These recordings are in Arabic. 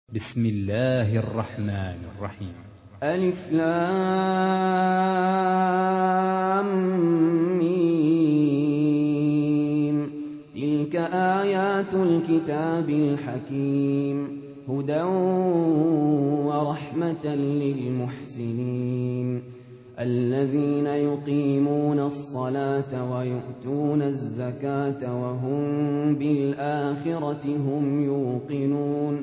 بسم الله الرحمن الرحيم. ألف لام ميم. تلك آيات الكتاب الحكيم، هدى ورحمة للمحسنين الذين يقيمون الصلاة ويؤتون الزكاة وهم بالآخرة هم يوقنون.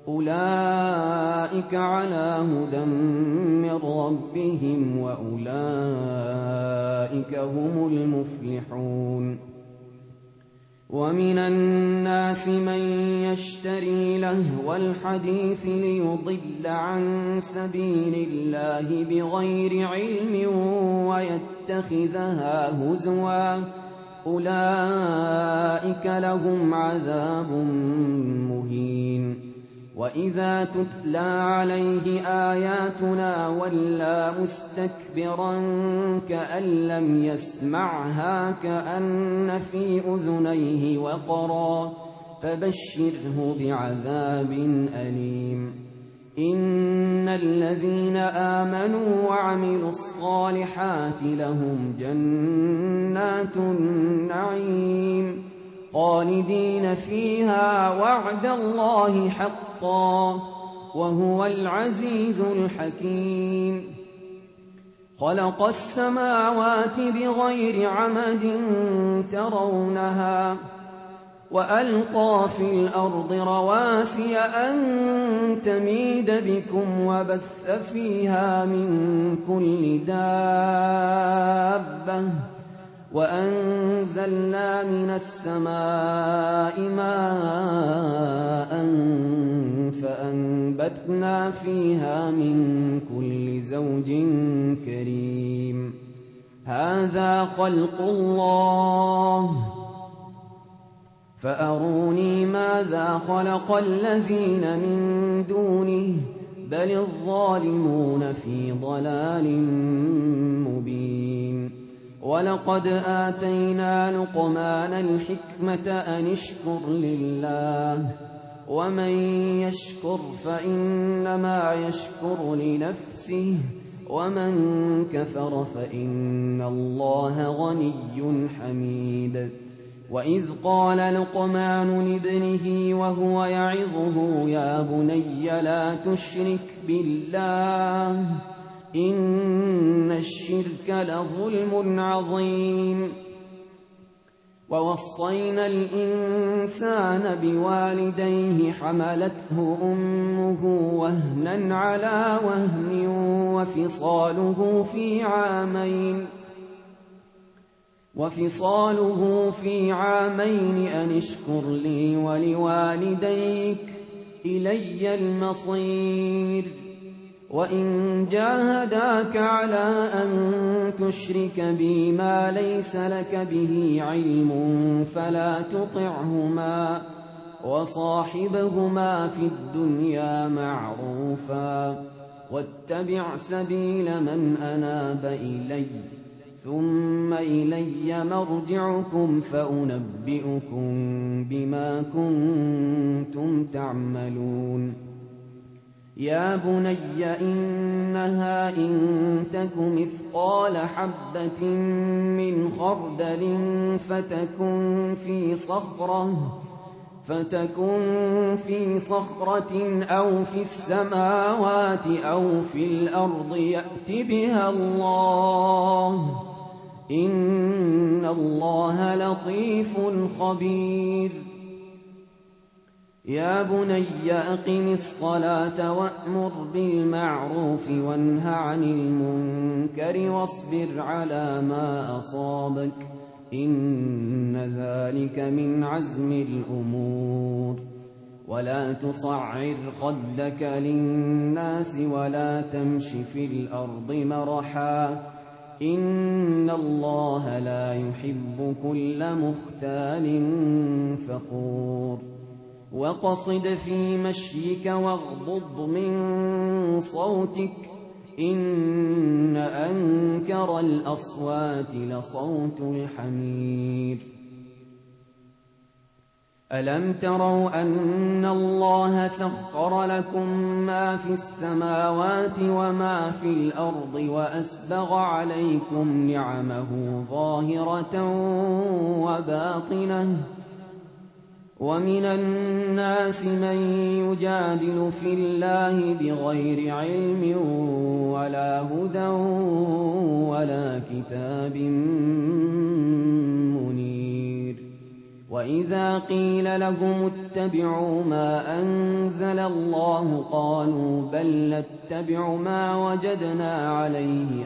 أولئك على هدى من ربهم وأولئك هم المفلحون. ومن الناس من يشتري لهو الحديث ليضل عن سبيل الله بغير علم ويتخذها هزوا، أولئك لهم عذاب مهين. وإذا تتلى عليه آياتنا ولى مستكبرا كأن لم يسمعها كأن في أذنيه وقرا، فبشره بعذاب أليم. إن الذين آمنوا وعملوا الصالحات لهم جنات النعيم خالدين فيها وعد الله حقا وهو العزيز الحكيم. خلق السماوات بغير عمد ترونها وألقى في الأرض رواسي أن تميد بكم وبث فيها من كل دابة وأنزلنا من السماء ماء فأنبتنا فيها من كل زوج كريم. هذا خلق الله فأروني ماذا خلق الذين من دونه بل الظالمون في ضلال مبين. ولقد آتينا لقمان الحكمة أن اشكر لله ومن يشكر فإنما يشكر لنفسه ومن كفر فإن الله غني حميد. وإذ قال لقمان لابنه وهو يعظه يا بني لا تشرك بالله إن الشرك لظلم عظيم. ووصينا الإنسان بوالديه حملته أمه وهنا على وهن وفصاله في عامين أن اشكر لي ولوالديك إلي المصير. وإن جاهداك على أن تشرك بي ما ليس لك به علم فلا تطعهما وصاحبهما في الدنيا معروفا واتبع سبيل من أناب إلي ثم إلي مرجعكم فأنبئكم بما كنتم تعملون. يا بني إنها إن تك مثقال حبة من خردل فتكن في صخرة أو في السماوات أو في الأرض يأت بها الله إن الله لطيف خبير. يا بني أقم الصلاة وأمر بالمعروف وانه عن المنكر واصبر على ما أصابك إن ذلك من عزم الأمور. ولا تصعر خدك للناس ولا تمش في الأرض مرحا إن الله لا يحب كل مختال فخور. وقصد في مشيك واغضض من صوتك إن أنكر الأصوات لصوت الحمير. ألم تروا أن الله سخر لكم ما في السماوات وما في الأرض وأسبغ عليكم نعمه ظاهرة وباطنة ومن الناس من يجادل في الله بغير علم ولا هدى ولا كتاب منير وإذا قيل لهم اتبعوا ما أنزل الله قالوا بل نتبع ما وجدنا عليه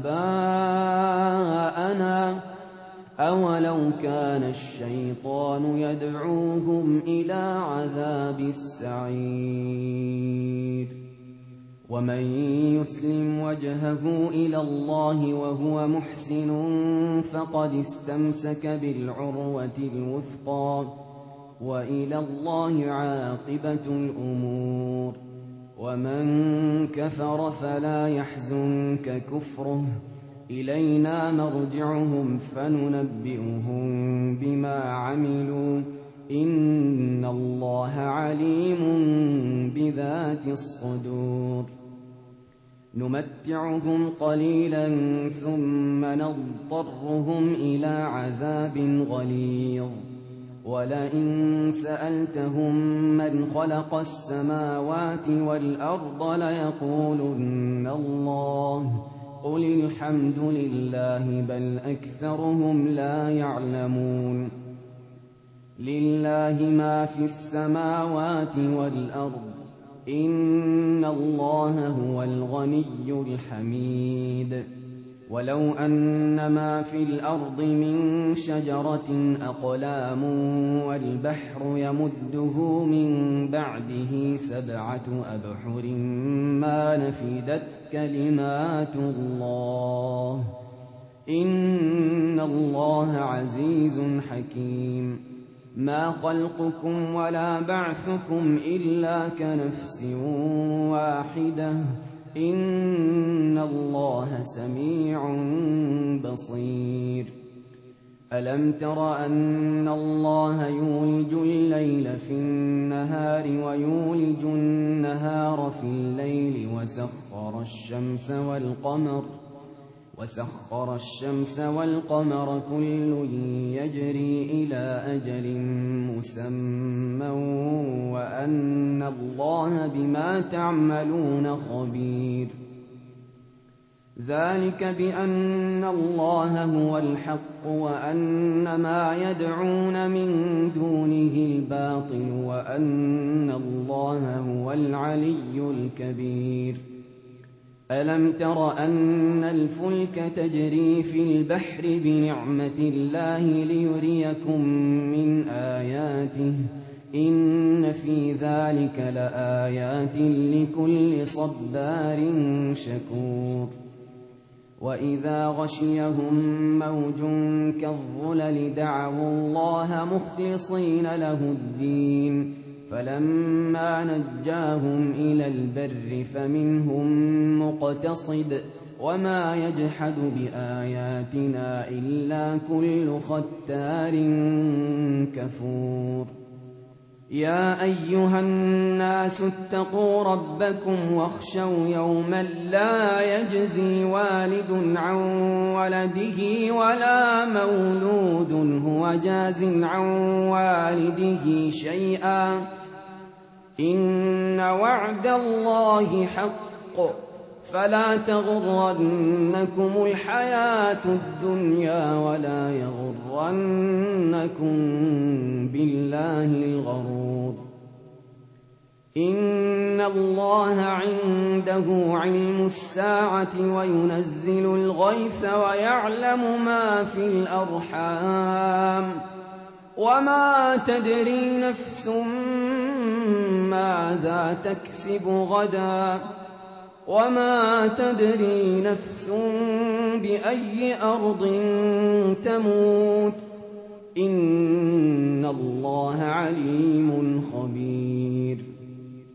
آباءنا أولو كان الشيطان يدعوهم إلى عذاب السعير ومن يسلم وجهه إلى الله وهو محسن فقد استمسك بالعروة الوثقى وإلى الله عاقبة الأمور ومن كفر فلا يحزنك كفره إلينا مرجعهم فننبئهم بما عملوا إن الله عليم بذات الصدور نمتعهم قليلا ثم نضطرهم إلى عذاب غليظ ولئن سألتهم من خلق السماوات والأرض ليقولن الله قل الحمد لله بل أكثرهم لا يعلمون لله ما في السماوات والأرض إن الله هو الغني الحميد ولو أن ما في الأرض من شجرة أقلام والبحر يمده من بعده 7 أبحر ما نفدت كلمات الله إن الله عزيز حكيم ما خلقكم ولا بعثكم إلا كنفس واحدة إن الله سميع بصير ألم تر أن الله يولج الليل في النهار ويولج النهار في الليل وسخر الشمس والقمر كل يجري إلى أجل مسمى وأن الله بما تعملون خبير ذلك بأن الله هو الحق وأن ما يدعون من دونه الباطل وأن الله هو العلي الكبير ألم تر أن الفلك تجري في البحر بنعمة الله ليريكم من آياته إن في ذلك لآيات لكل صبار شكور وإذا غشيهم موج كالظلل دعوا الله مخلصين له الدين فلما نجاهم إلى البر فمنهم مقتصد وما يجحد بآياتنا إلا كل ختار كفور يا أيها الناس اتقوا ربكم واخشوا يوما لا يجزي والد عن ولده ولا مولود هو جاز عن والده شيئا إن وعد الله حق فلا تغرنكم الحياة الدنيا ولا يغرنكم بالله الغرور إن الله عنده علم الساعة وينزل الغيث ويعلم ما في الأرحام وما تدري نفس ماذا تكسب غدا وما تدري نفس بأي أرض تموت إن الله عليم خبير